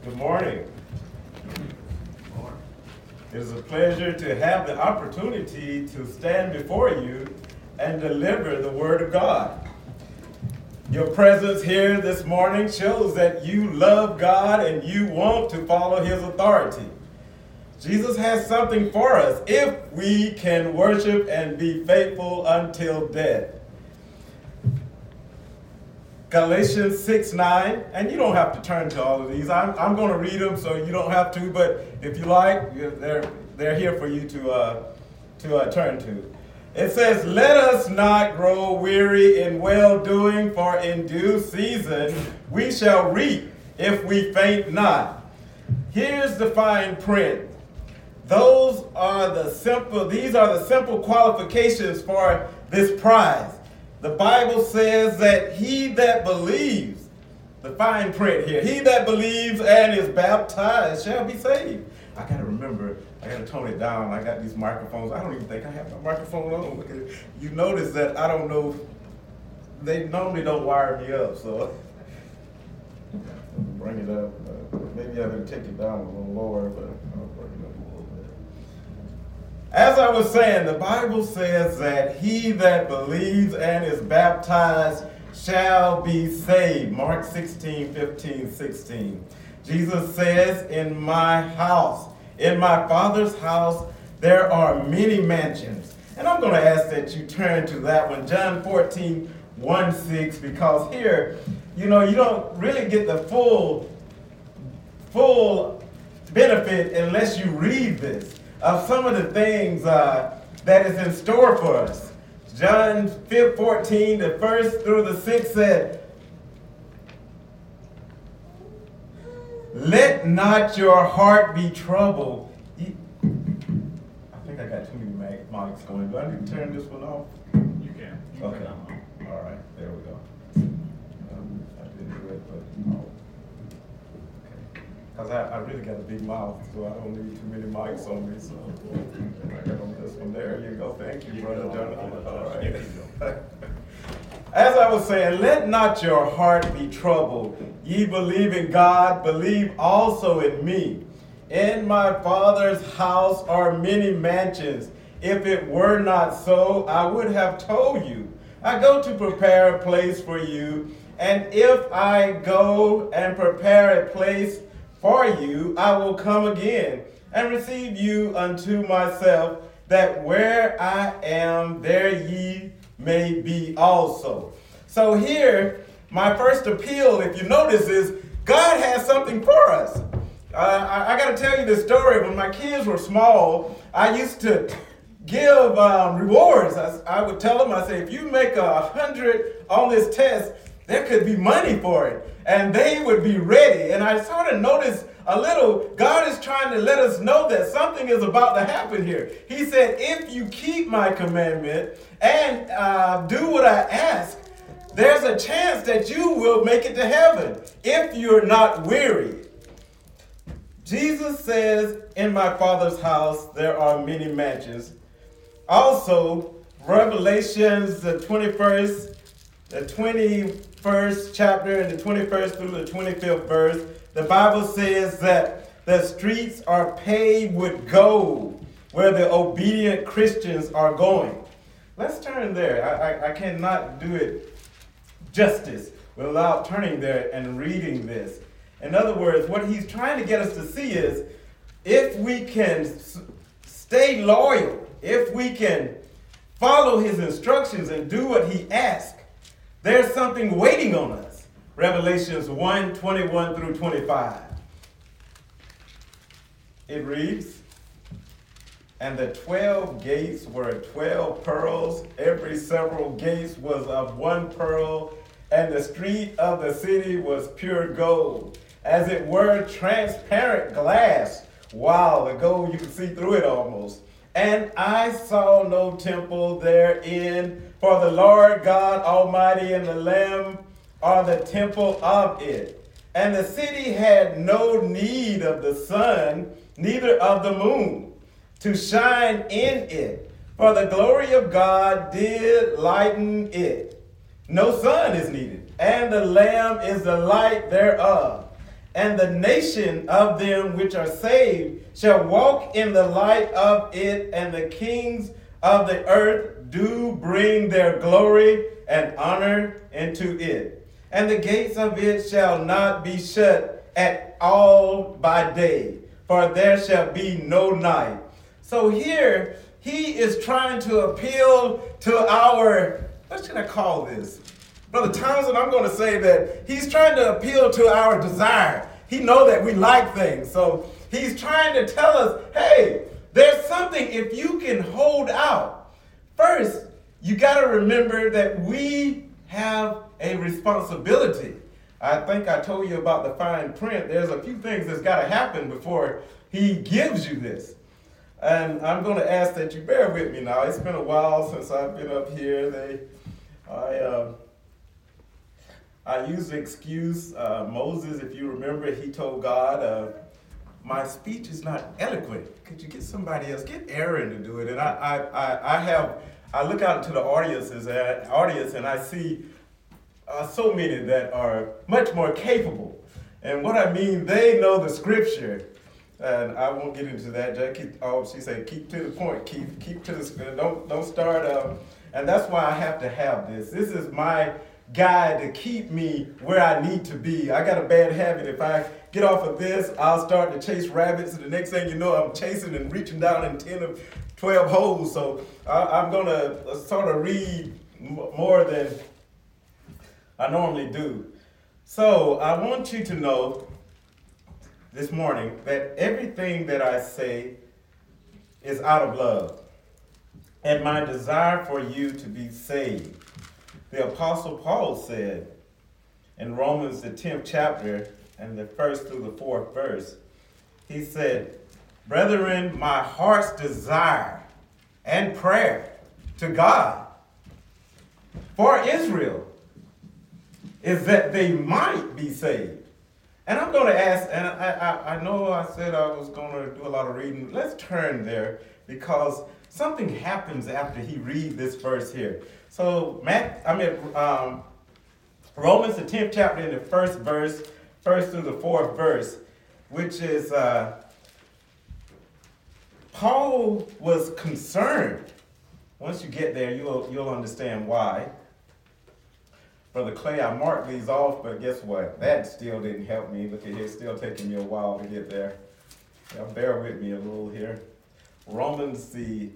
Good morning. It is a pleasure to have the opportunity to stand before you and deliver the Word of God. Your presence here this morning shows that you love God and you want to follow His authority. Jesus has something for us if we can worship and be faithful until death. Galatians 6:9, and you don't have to turn to all of these. I'm going to read them, so you don't have to. But if you like, they're here for you to turn to. It says, "Let us not grow weary in well-doing, for in due season we shall reap if we faint not." Here's the fine print. These are the simple qualifications for this prize. The Bible says that he that believes, the fine print here, he that believes and is baptized shall be saved. I got to remember, I got to tone it down. I got these microphones. I don't even think I have my microphone on. Look at it. You notice that I don't know, they normally don't wire me up, so bring it up. Maybe I better take it down a little lower, but I'll bring it up a little bit. As I was saying, the Bible says that he that believes and is baptized shall be saved. Mark 16:15-16. Jesus says, "In my house, in my Father's house, there are many mansions." And I'm going to ask that you turn to that one, John 14:1-6, because here, you don't really get the full benefit unless you read this, of some of the things that is in store for us. John 14, the 1st through the 6th said, "Let not your heart be troubled." I think I got too many mics going. Do I need to turn this one off? You can. Okay. All right. There we go. I didn't do it, but okay. Because I really got a big mouth, so I don't need too many mics on me. So I got on this one. There you go. Thank you, Brother Jonathan. All right. As I was saying, let not your heart be troubled. Ye believe in God, believe also in me. In my Father's house are many mansions. If it were not so, I would have told you. I go to prepare a place for you. And if I go and prepare a place for you, I will come again and receive you unto myself, that where I am, there ye may be also. So here, my first appeal, if you notice, is God has something for us. I got to tell you this story. When my kids were small, I used to give rewards. I would tell them, I say, if you make 100 on this test, there could be money for it. And they would be ready. And I sort of noticed a little, God is trying to let us know that something is about to happen here. He said, if you keep my commandment and do what I ask, there's a chance that you will make it to heaven if you're not weary. Jesus says, in my Father's house, there are many mansions. Also, Revelations, the 21st chapter and the 21st through the 25th verse, the Bible says that the streets are paved with gold where the obedient Christians are going. Let's turn there. I cannot do it justice without turning there and reading this. In other words, what he's trying to get us to see is if we can stay loyal, if we can follow his instructions and do what he asks, there's something waiting on us. Revelations 1:21-25. It reads, "And the 12 gates were 12 pearls. Every several gates was of one pearl. And the street of the city was pure gold, as it were transparent glass." Wow, the gold, you can see through it almost. "And I saw no temple therein, for the Lord God Almighty and the Lamb are the temple of it. And the city had no need of the sun, neither of the moon, to shine in it, for the glory of God did lighten it. No sun is needed, and the Lamb is the light thereof. And the nation of them which are saved shall walk in the light of it, and the kings of the earth do bring their glory and honor into it. And the gates of it shall not be shut at all by day, for there shall be no night. So here, he is trying to appeal to our, what should I call this? Brother Townsend, I'm going to say that he's trying to appeal to our desire. He knows that we like things. So he's trying to tell us, hey, there's something if you can hold out. First, you got to remember that we have a responsibility. I think I told you about the fine print. There's a few things that's got to happen before he gives you this. And I'm going to ask that you bear with me now. It's been a while since I've been up here. I used the excuse, Moses, if you remember, he told God, my speech is not eloquent. Could you get somebody else? Get Aaron to do it. And I look out into the audience and I see so many that are much more capable. And what I mean, they know the scripture. And I won't get into that. She said, keep to the point. Keep to the. Don't start. And that's why I have to have this. This is my guide to keep me where I need to be. I got a bad habit. If I get off of this, I'll start to chase rabbits, and the next thing you know, I'm chasing and reaching down in 10 or 12 holes. So I'm going to sort of read more than I normally do. So I want you to know this morning that everything that I say is out of love and my desire for you to be saved. The Apostle Paul said in Romans, the 10th chapter, and the 1st through the 4th verse, he said, brethren, my heart's desire and prayer to God for Israel is that they might be saved. And I'm going to ask, and I know I said I was going to do a lot of reading. Let's turn there because something happens after he reads this verse here. So Romans, the 10th chapter, in the 1st verse, 1st through the 4th verse, which is Paul was concerned. Once you get there, you'll understand why. Brother Clay, I marked these off, but guess what? That still didn't help me. Look at here, it's still taking me a while to get there. Now, bear with me a little here. Romans, the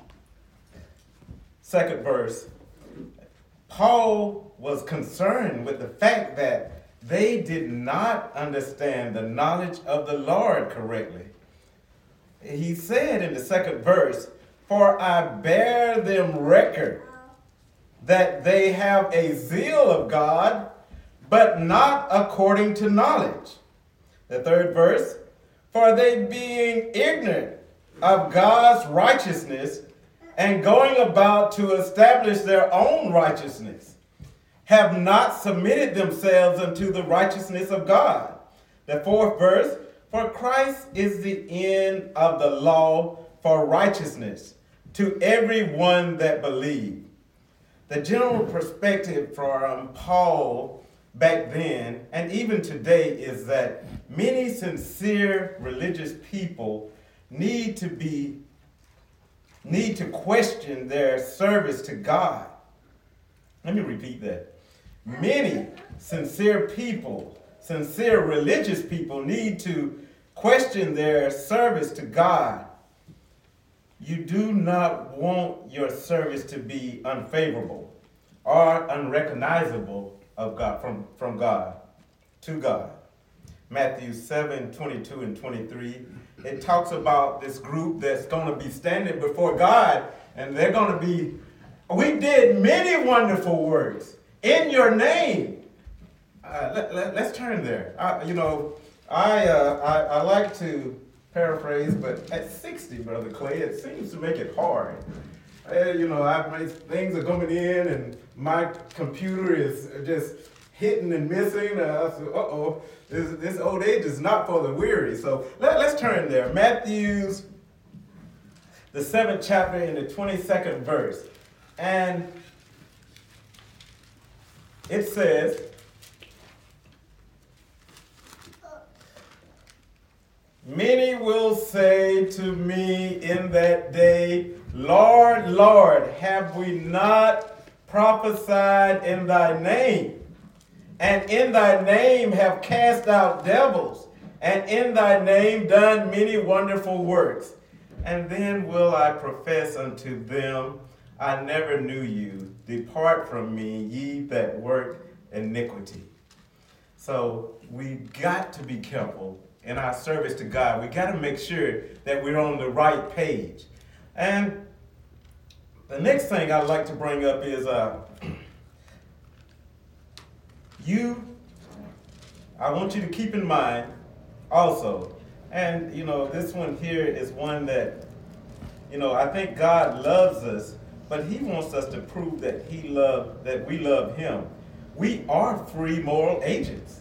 2nd verse. Paul was concerned with the fact that they did not understand the knowledge of the Lord correctly. He said in the 2nd verse, for I bear them record that they have a zeal of God, but not according to knowledge. The 3rd verse, for they being ignorant of God's righteousness and going about to establish their own righteousness, have not submitted themselves unto the righteousness of God. The 4th verse, for Christ is the end of the law for righteousness to everyone that believes. The general perspective from Paul back then and even today is that many sincere religious people need to question their service to God. Let me repeat that. Many sincere people, sincere religious people need to question their service to God. You do not want your service to be unfavorable or unrecognizable of God from God to God. Matthew 7:22 and 23. It talks about this group that's going to be standing before God, and they're going to be, we did many wonderful works in your name. Let's turn there. I like to paraphrase, but at 60, Brother Clay, it seems to make it hard. Things are coming in, and my computer is just hitting and missing. I said, this old age is not for the weary. So let's turn there. Matthew's, the 7th chapter, in the 22nd verse. And it says, Many will say to me in that day, Lord, Lord, have we not prophesied in thy name? And in thy name have cast out devils, and in thy name done many wonderful works. And then will I profess unto them, I never knew you. Depart from me, ye that work iniquity. So we got to be careful in our service to God. We got to make sure that we're on the right page. And the next thing I'd like to bring up is I want you to keep in mind also, and this one here is one that, I think God loves us, but he wants us to prove that we love him. We are free moral agents.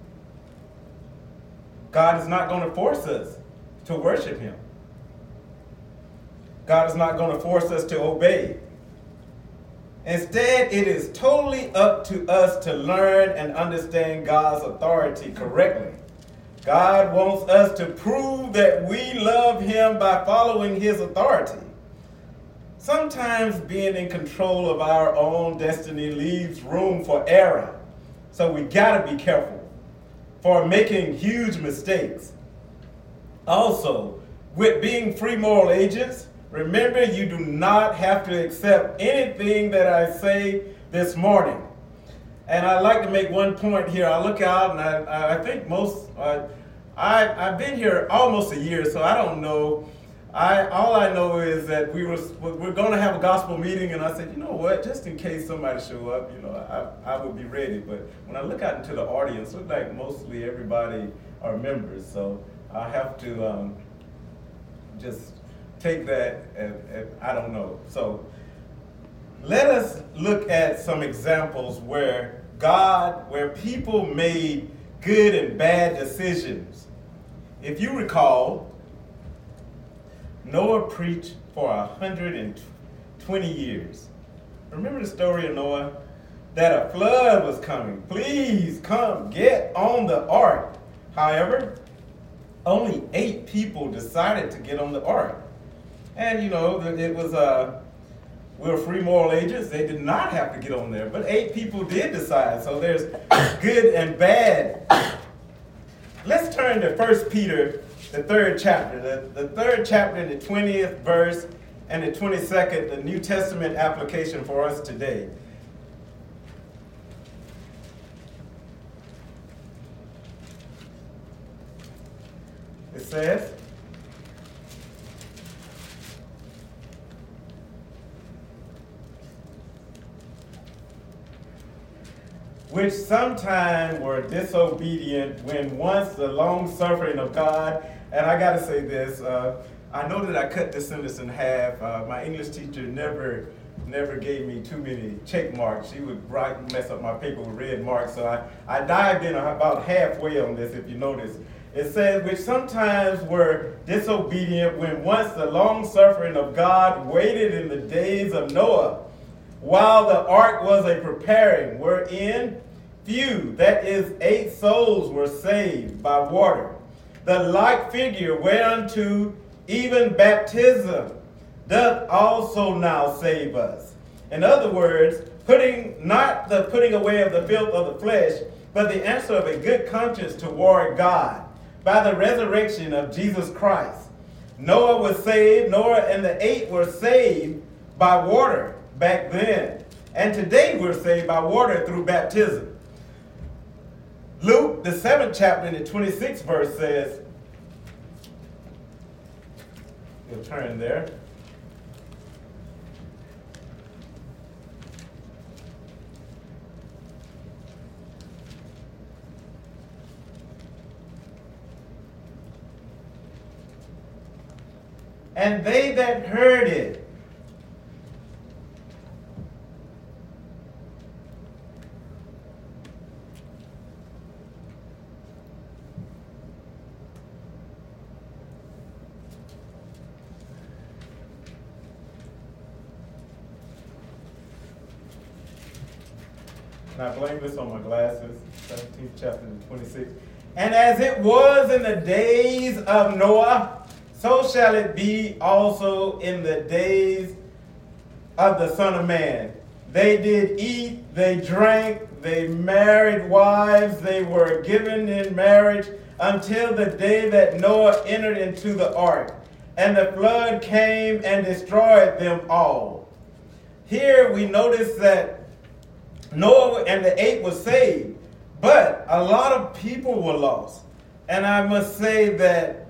God is not going to force us to worship him. God is not going to force us to obey. Instead, it is totally up to us to learn and understand God's authority correctly. God wants us to prove that we love him by following his authority. Sometimes being in control of our own destiny leaves room for error. So we got to be careful for making huge mistakes. Also, with being free moral agents, remember you do not have to accept anything that I say this morning. And I'd like to make one point here. I look out and I think I've been here almost a year, so I don't know. All I know is that we're going to have a gospel meeting, and I said, you know what, just in case somebody show up, I would be ready. But when I look out into the audience, it looks like mostly everybody are members, so I have to just take that and I don't know. So let us look at some examples where people made good and bad decisions. If you recall, Noah preached for 120 years. Remember the story of Noah? That a flood was coming. Please come, get on the ark. However, only 8 people decided to get on the ark. And it was, we're free moral agents. They did not have to get on there, but 8 people did decide. So there's good and bad. Let's turn to 1 Peter, the 3rd chapter. The 3rd chapter, the 20th verse, and the 22nd, the New Testament application for us today. It says, which sometime were disobedient when once the long suffering of God, and I gotta say this, I know that I cut this sentence in half. My English teacher never gave me too many check marks. She would mess up my paper with red marks, so I dived in about halfway on this, if you notice. It says, which sometimes were disobedient when once the long suffering of God waited in the days of Noah, while the ark was a preparing, wherein few, that is 8 souls, were saved by water. The like figure whereunto even baptism doth also now save us. In other words, not the putting away of the filth of the flesh, but the answer of a good conscience toward God by the resurrection of Jesus Christ. Noah was saved, Noah and the 8 were saved by water back then. And today we're saved by water through baptism. Luke, the 7th chapter, and the 26th verse says, you'll turn there. And they that heard it and I blame this on my glasses, 17th chapter and 26th. And as it was in the days of Noah, so shall it be also in the days of the Son of Man. They did eat, they drank, they married wives, they were given in marriage until the day that Noah entered into the ark, and the flood came and destroyed them all. Here we notice that Noah and the eight were saved, but a lot of people were lost. And I must say that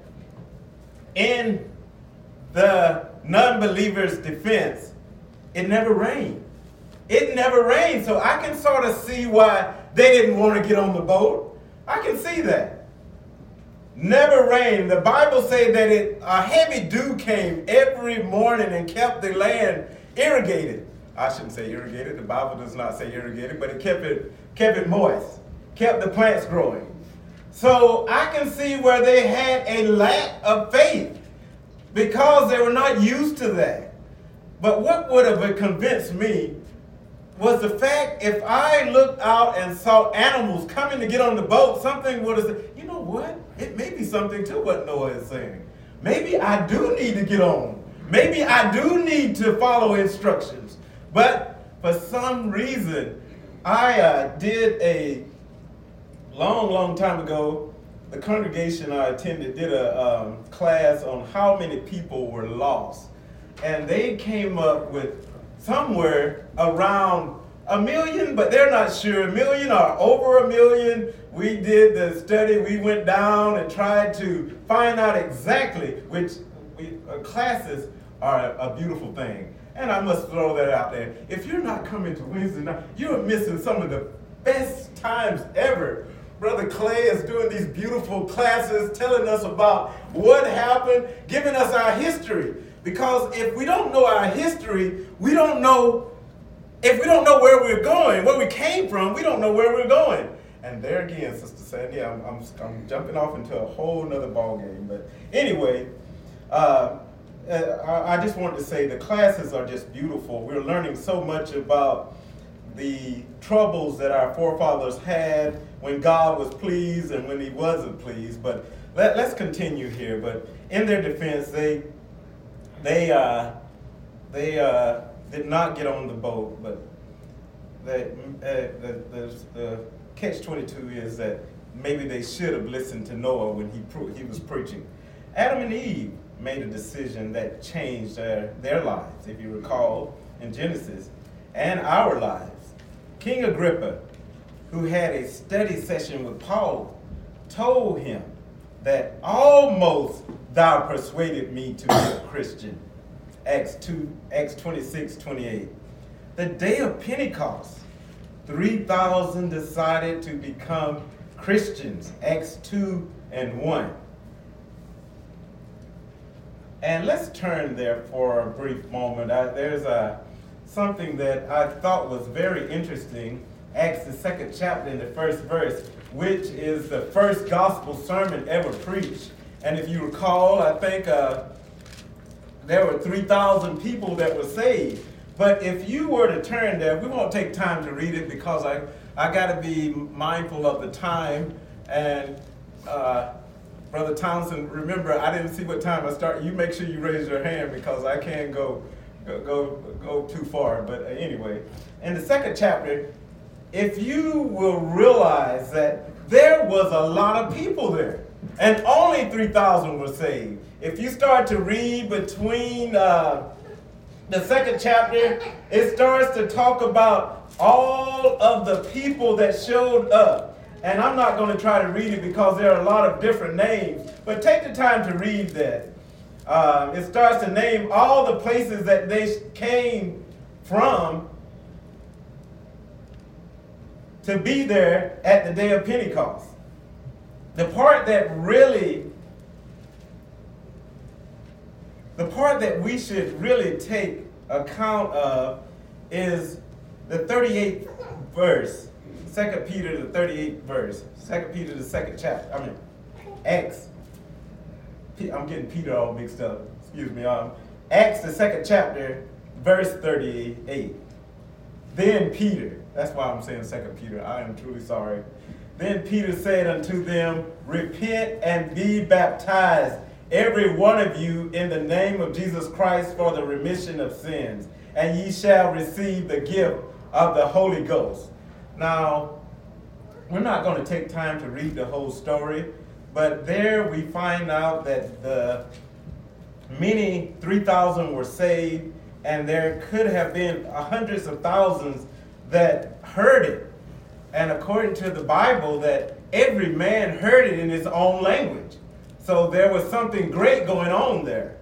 in the non-believer's defense, it never rained. It never rained, so I can sort of see why they didn't want to get on the boat. I can see that. Never rained. The Bible says that a heavy dew came every morning and kept the land irrigated. I shouldn't say irrigated. The Bible does not say irrigated, but it kept it moist, kept the plants growing. So I can see where they had a lack of faith because they were not used to that. But what would have convinced me was the fact if I looked out and saw animals coming to get on the boat, something would have said, you know what? It may be something to what Noah is saying. Maybe I do need to get on. Maybe I do need to follow instructions. But for some reason, I did a long time ago, the congregation I attended did a class on how many people were lost. And they came up with somewhere around 1 million, but they're not sure. 1 million or over 1 million. We did the study. We went down and tried to find out exactly which classes are a beautiful thing. And I must throw that out there. If you're not coming to Wednesday night, you're missing some of the best times ever. Brother Clay is doing these beautiful classes, telling us about what happened, giving us our history. Because if we don't know our history, we don't know, if we don't know where we're going, where we came from, we don't know where we're going. And there again, Sister Sandy, I'm jumping off into a whole nother ball game. But anyway, I just wanted to say the classes are just beautiful. We're learning so much about the troubles that our forefathers had when God was pleased and when he wasn't pleased. But let's continue here. But in their defense, they did not get on the boat, but the catch-22 is that maybe they should have listened to Noah when he was preaching. Adam and Eve made a decision that changed their lives, if you recall, in Genesis, and our lives. King Agrippa, who had a study session with Paul, told him that almost thou persuaded me to be a Christian. Acts 26:28. The day of Pentecost, 3,000 decided to become Christians. Acts 2:1. And let's turn there for a brief moment. There's something that I thought was very interesting. Acts the 2nd chapter in the 1st verse, which is the first gospel sermon ever preached. And if you recall, I think there were 3,000 people that were saved. But if you were to turn there, we won't take time to read it because I got to be mindful of the time. And Brother Townsend, remember, I didn't see what time I started. You make sure you raise your hand because I can't go too far. But anyway, in the 2nd chapter, if you will realize that there was a lot of people there and only 3,000 were saved. If you start to read between the 2nd chapter, it starts to talk about all of the people that showed up. And I'm not going to try to read it because there are a lot of different names, but take the time to read that. It starts to name all the places that they came from to be there at the day of Pentecost. The part that we should really take account of is the 38th verse, 2 Peter, the 38th verse, 2 Peter, the 2nd chapter, Acts. I'm getting Peter all mixed up, excuse me. Acts, the 2nd chapter, verse 38. Then Peter, that's why I'm saying 2 Peter, I am truly sorry. Then Peter said unto them, Repent and be baptized, every one of you, in the name of Jesus Christ for the remission of sins, and ye shall receive the gift of the Holy Ghost. Now, we're not going to take time to read the whole story, but there we find out that the many 3,000 were saved, and there could have been hundreds of thousands that heard it. And according to the Bible, that every man heard it in his own language. So there was something great going on there.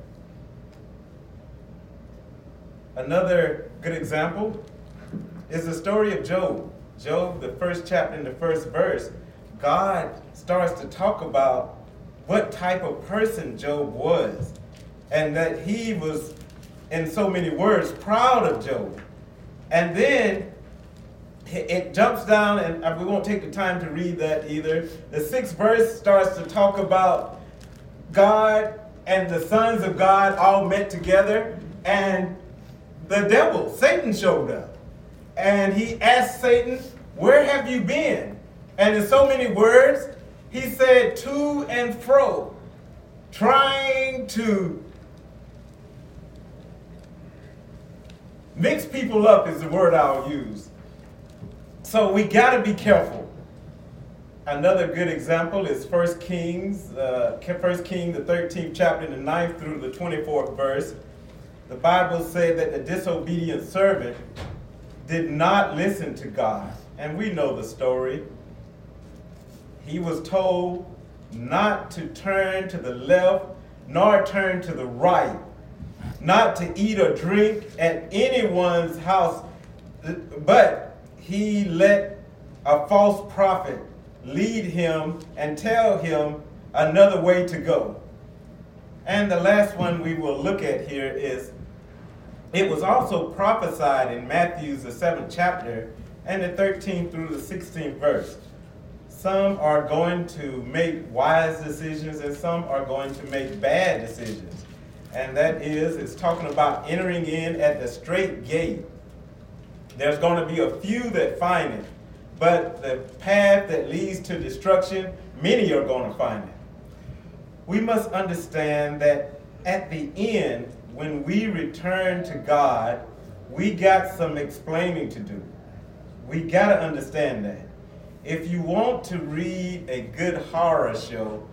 Another good example is the story of Job. Job, the first chapter in the first verse, God starts to talk about what type of person Job was, and that he was, in so many words, proud of Job. And then it jumps down, and we won't take the time to read that either. The 6th verse starts to talk about God and the sons of God all met together, and the devil, Satan, showed up. And he asked Satan, where have you been? And in so many words, he said to and fro, trying to mix people up is the word I'll use. So we got to be careful. Another good example is 1 Kings, the 13th chapter, the 9th through the 24th verse. The Bible said that the disobedient servant did not listen to God. And we know the story. He was told not to turn to the left, nor turn to the right, not to eat or drink at anyone's house, but he let a false prophet lead him and tell him another way to go. And the last one we will look at here is, it was also prophesied in Matthew, the 7th chapter, and the 13th through the 16th verse. Some are going to make wise decisions, and some are going to make bad decisions. And that is, it's talking about entering in at the straight gate. There's going to be a few that find it, but the path that leads to destruction, many are going to find it. We must understand that at the end, when we return to God, we got some explaining to do. We got to understand that. If you want to read a good horror show,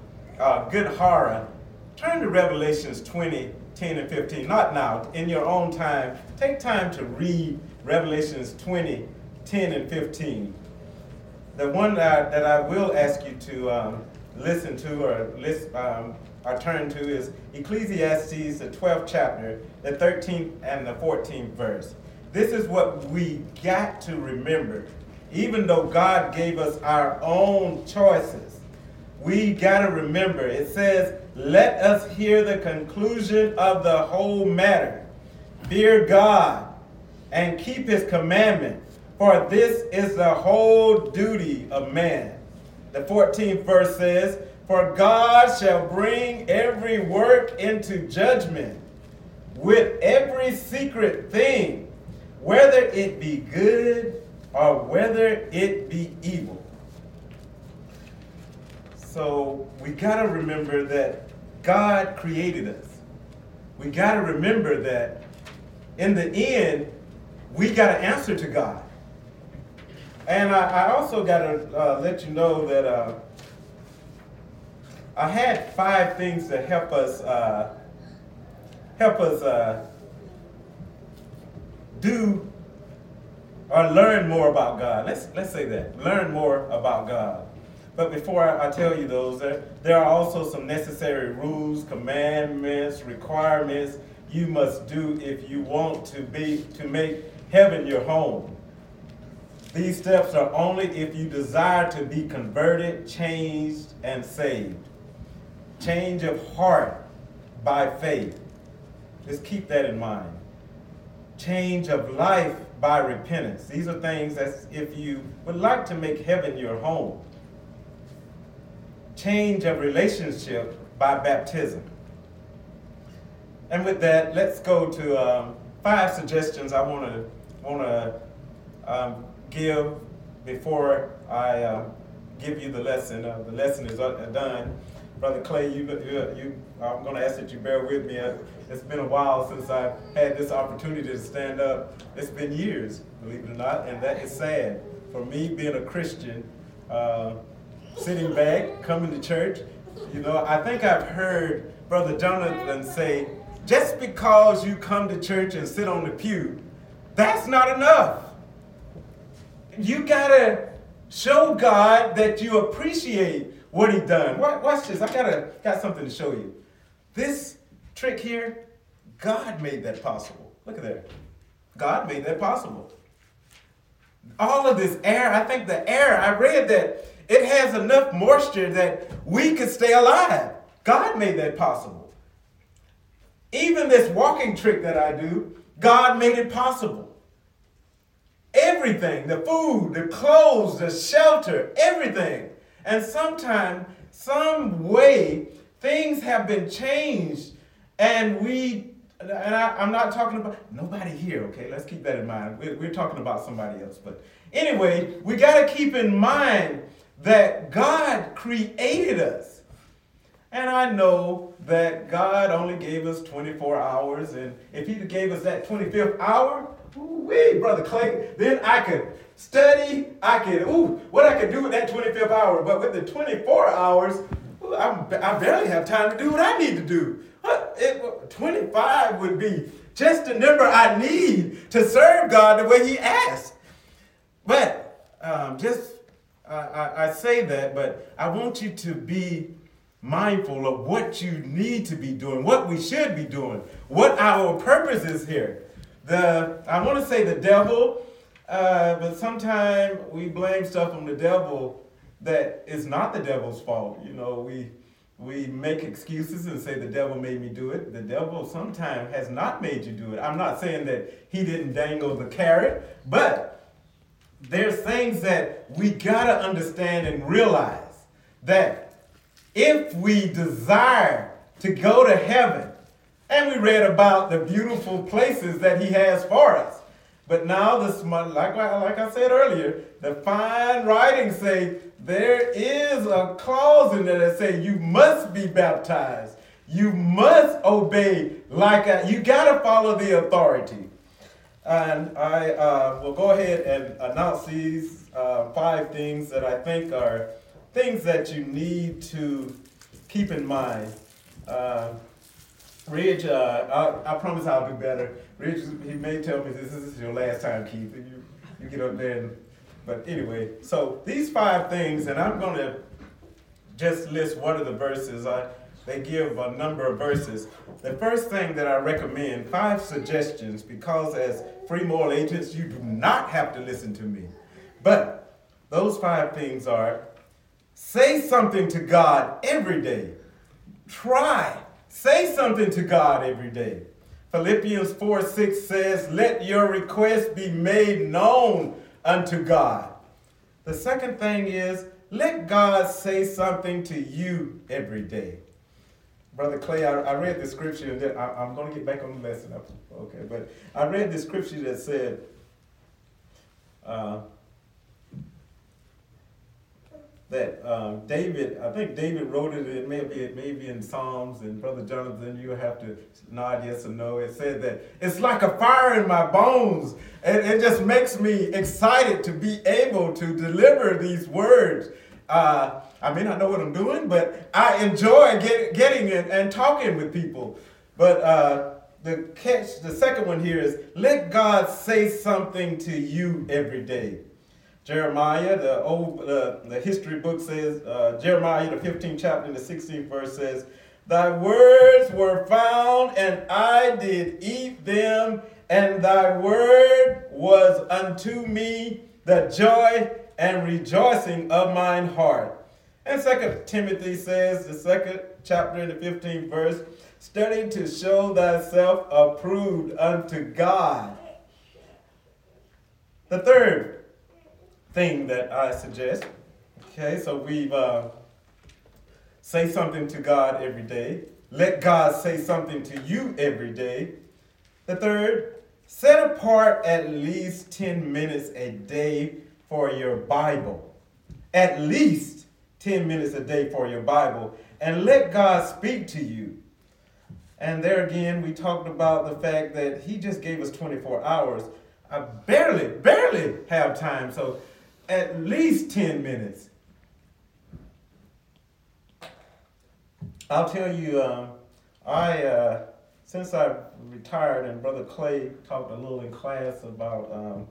turn to Revelations 20, 10, and 15. Not now, in your own time. Take time to read Revelations 20, 10, and 15. The one that I will ask you to listen to or turn to is Ecclesiastes, the 12th chapter, the 13th and the 14th verse. This is what we got to remember. Even though God gave us our own choices, we got to remember, it says, let us hear the conclusion of the whole matter. Fear God and keep his commandment, for this is the whole duty of man. The 14th verse says, for God shall bring every work into judgment with every secret thing, whether it be good or whether it be evil. So we got to remember that God created us. We got to remember that in the end, we got to answer to God. And I also got to let you know that I had 5 things to help us do or learn more about God. Let's say that. Learn more about God. But before I tell you those, there are also some necessary rules, commandments, requirements you must do if you want to make heaven your home. These steps are only if you desire to be converted, changed, and saved. Change of heart by faith. Just keep that in mind. Change of life by repentance. These are things that if you would like to make heaven your home. Change of relationship by baptism. And with that, let's go to 5 suggestions I want to give before I give you the lesson. The lesson is done. Brother Clay, I'm going to ask that you bear with me. It's been a while since I've had this opportunity to stand up. It's been years, believe it or not, and that is sad. For me, being a Christian, sitting back, coming to church, I think I've heard Brother Jonathan say, just because you come to church and sit on the pew, that's not enough. You got to show God that you appreciate what He done. Watch this. I got something to show you. This trick here, God made that possible. Look at that. God made that possible. All of this air, I think the air, I read that it has enough moisture that we could stay alive. God made that possible. Even this walking trick that I do, God made it possible. Everything, the food, the clothes, the shelter, everything. And sometimes, some way, things have been changed, and I'm not talking about nobody here, okay? Let's keep that in mind. We're talking about somebody else. But anyway, we got to keep in mind that God created us. And I know that God only gave us 24 hours, and if He gave us that 25th hour, wait, Brother Clay, then I could study, what I could do with that 25th hour. But with the 24 hours, I barely have time to do what I need to do. 25 would be just the number I need to serve God the way He asked. But I say that, but I want you to be mindful of what you need to be doing, what we should be doing, what our purpose is here. I want to say the devil, but sometimes we blame stuff on the devil that is not the devil's fault. We make excuses and say the devil made me do it. The devil sometimes has not made you do it. I'm not saying that he didn't dangle the carrot, but there's things that we got to understand and realize that if we desire to go to heaven, and we read about the beautiful places that He has for us. But now, like I said earlier, the fine writings say there is a clause in there that says you must be baptized. You must obey you got to follow the authority. And I will go ahead and announce these 5 things that I think are things that you need to keep in mind. Ridge, I promise I'll do better. Ridge, he may tell me this is your last time, Keith. You get up there. But anyway, so these 5 things, and I'm going to just list one of the verses. They give a number of verses. The first thing that I recommend, 5 suggestions, because as free moral agents, you do not have to listen to me. But those 5 things are, say something to God every day. Say something to God every day. Philippians 4:6 says, let your requests be made known unto God. The second thing is, let God say something to you every day. Brother Clay, I read the scripture, and then I'm going to get back on the lesson. Okay, but I read the scripture that said, that David, I think David wrote it, it may be in Psalms, and Brother Jonathan, you have to nod yes or no. It said that it's like a fire in my bones, and it just makes me excited to be able to deliver these words. I may not know what I'm doing, but I enjoy getting in and talking with people. But the second one here is, let God say something to you every day. Jeremiah, the history book says, Jeremiah, the 15th chapter and the 16th verse says, thy words were found, and I did eat them, and thy word was unto me the joy and rejoicing of mine heart. And 2 Timothy says, the 2nd chapter and the 15th verse, study to show thyself approved unto God. The third thing that I suggest, okay, so we've say something to God every day. Let God say something to you every day. The third, set apart at least 10 minutes a day for your Bible. at least 10 minutes a day for your Bible and let God speak to you. And there again, we talked about the fact that he just gave us 24 hours. I barely have time, so at least 10 minutes. I'll tell you, since I've retired, and Brother Clay talked a little in class about,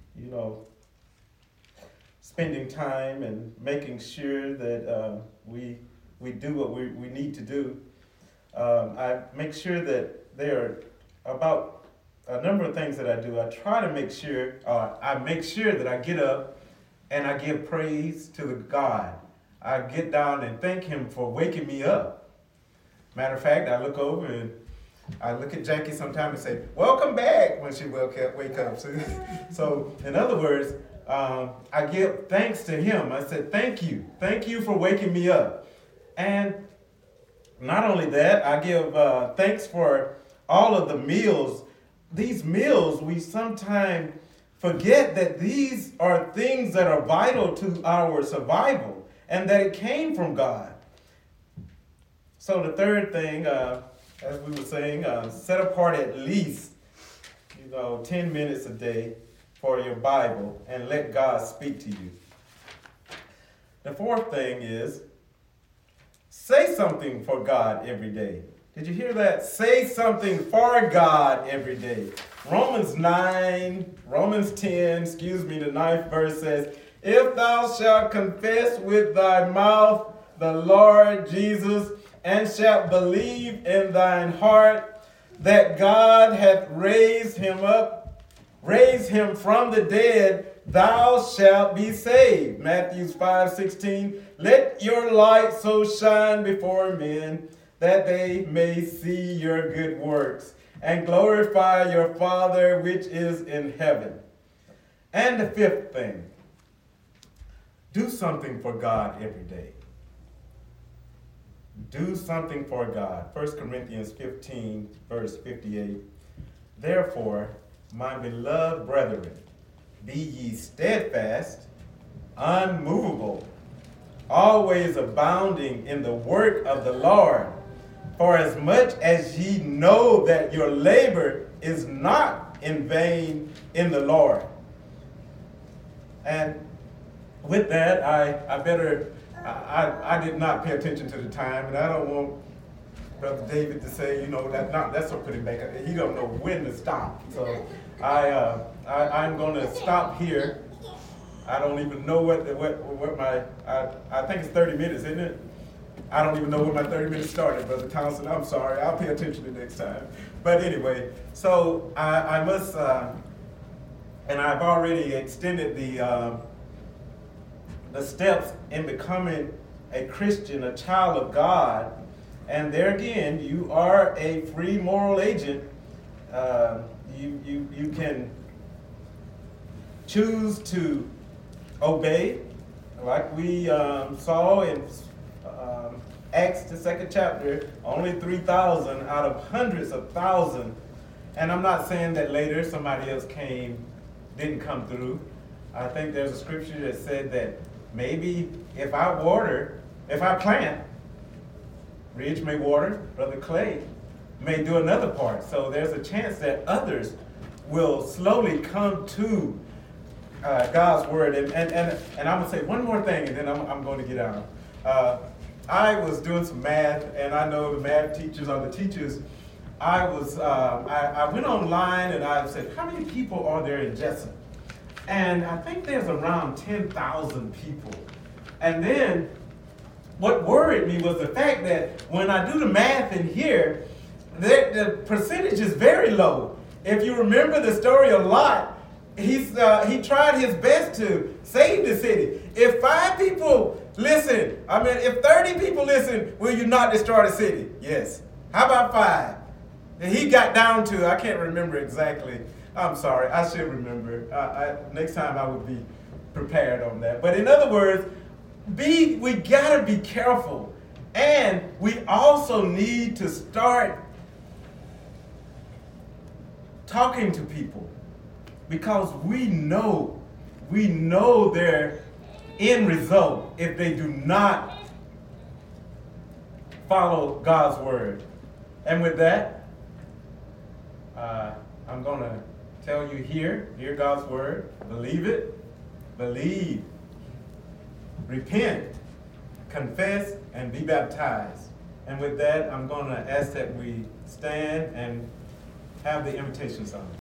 spending time and making sure that we do what we need to do. I make sure that there are about a number of things that I do. I try to make sure, that I get up and I give praise to the God. I get down and thank him for waking me up. Matter of fact, I look over and I look at Jackie sometimes and say, welcome back, when she wake up. So in other words, I give thanks to him. I said, thank you for waking me up. And not only that, I give thanks for all of the meals. These meals, we sometimes forget that these are things that are vital to our survival and that it came from God. So the third thing, as we were saying, set apart at least 10 minutes a day for your Bible and let God speak to you. The fourth thing is, say something for God every day. Did you hear that? Say something for God every day. Romans 10, the 9th verse says, if thou shalt confess with thy mouth the Lord Jesus, and shalt believe in thine heart that God hath raised him from the dead, thou shalt be saved. Matthew 5:16, let your light so shine before men that they may see your good works and glorify your Father which is in heaven. And the fifth thing, do something for God every day. Do something for God. 1 Corinthians 15, verse 58. Therefore, my beloved brethren, be ye steadfast, unmovable, always abounding in the work of the Lord, for as much as ye know that your labor is not in vain in the Lord. And with that, I did not pay attention to the time, and I don't want Brother David to say, that's what put him back. He don't know when to stop. So I'm going to stop here. I don't even know what my, I think it's 30 minutes, isn't it? I don't even know when my 30 minutes started, Brother Townsend. I'm sorry. I'll pay attention the next time. But anyway, so I must, and I've already extended the steps in becoming a Christian, a child of God. And there again, you are a free moral agent. You can choose to obey, like we saw in Acts, the 2nd chapter, only 3,000 out of hundreds of thousands. And I'm not saying that later somebody else didn't come through. I think there's a scripture that said that maybe if I plant, Ridge may water, Brother Clay may do another part. So there's a chance that others will slowly come to God's word. And I'm going to say one more thing, and then I'm going to get out. I was doing some math, and I know the math teachers are the teachers. I went online and I said, how many people are there in Jessup? And I think there's around 10,000 people. And then what worried me was the fact that when I do the math in here, the percentage is very low. If you remember the story of Lot, he tried his best to save the city. If 5 people listen, if 30 people listen, will you not destroy the city? Yes. How about 5? And he got down to, I can't remember exactly. I'm sorry, I should remember. Next time I would be prepared on that. But in other words, we gotta be careful. And we also need to start talking to people, because we know end result if they do not follow God's word. And with that, I'm going to tell you hear God's word, believe it, believe, repent, confess, and be baptized. And with that, I'm going to ask that we stand and have the invitation song.